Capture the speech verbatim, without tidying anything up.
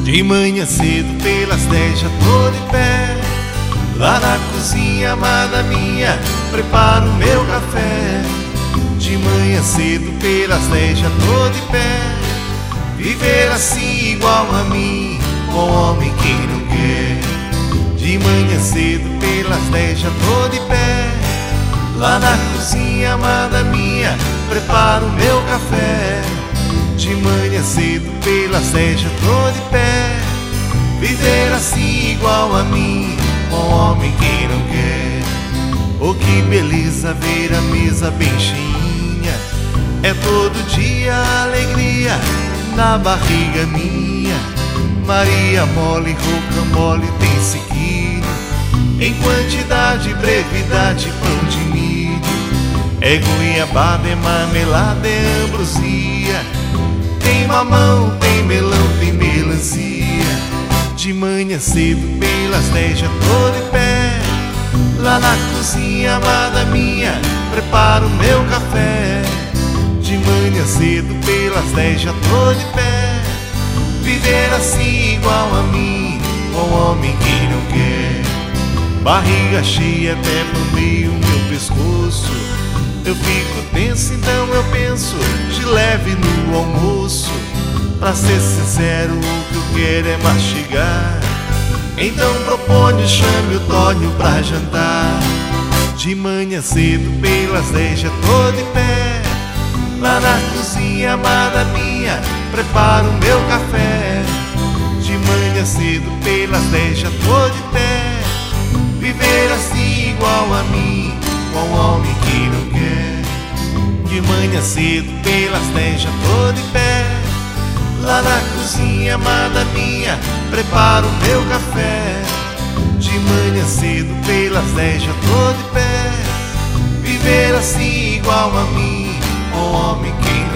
De manhã cedo pelas dez já tô de pé, lá na cozinha, amada minha, preparo o meu café. De manhã cedo pelas dez já tô de pé, viver assim igual a mim, bom homem quem não quer. De manhã cedo pelas dez já tô de pé, lá na cozinha, amada minha, preparo o meu café. De manhã cedo pelas dez já tô de pé, viver assim igual a mim, bom homem quem não quer. Oh, que beleza ver a mesa bem cheinha, é todo dia alegria na barriga minha. Maria mole, rocambole, tem sequilho, em quantidade, brevidade, pão de milho. É goiabada, é marmelada, é ambrosia, tem mamão, tem melão, tem melancia. De manhã cedo pelas dez já tô de pé, lá na cozinha, amada minha, preparo o meu café. De manhã cedo pelas dez já tô de pé, viver assim igual a mim, bom homem quem não quer. Barriga cheia até bambeia o meu pescoço, eu fico tenso, então eu penso de leve no almoço. Pra ser sincero, o que eu quero é mastigar, então proponho, chame o Tonho pra jantar. De manhã cedo pelas dez já tô de pé, lá na cozinha, amada minha, preparo o meu café. De manhã cedo pelas dez já tô de pé, viver assim igual a mim, bom homem que não quer. De manhã cedo pelas dez já tô de pé, lá na cozinha, amada minha, preparo o meu café. De manhã cedo pelas dez já tô de pé, viver assim igual a mim, bom homem quem